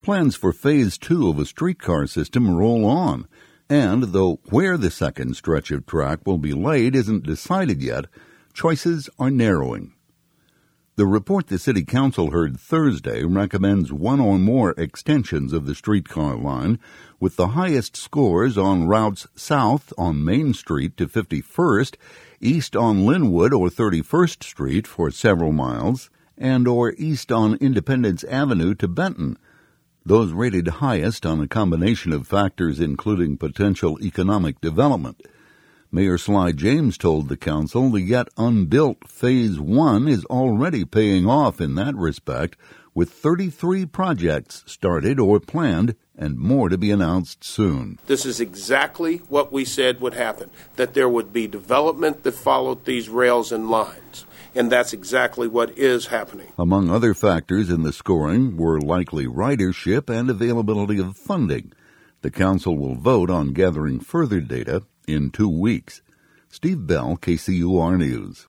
Plans for Phase 2 of a streetcar system roll on, and though where the second stretch of track will be laid isn't decided yet, choices are narrowing. The report the City Council heard Thursday recommends one or more extensions of the streetcar line, with the highest scores on routes south on Main Street to 51st, east on Linwood or 31st Street for several miles, and or east on Independence Avenue to Benton. Those rated highest on a combination of factors including potential economic development. Mayor Sly James told the council the yet unbuilt Phase 1 is already paying off in that respect, with 33 projects started or planned and more to be announced soon. This is exactly what we said would happen, that there would be development that followed these rails and lines. And that's exactly what is happening. Among other factors in the scoring were likely ridership and availability of funding. The council will vote on gathering further data in 2 weeks. Steve Bell, KCUR News.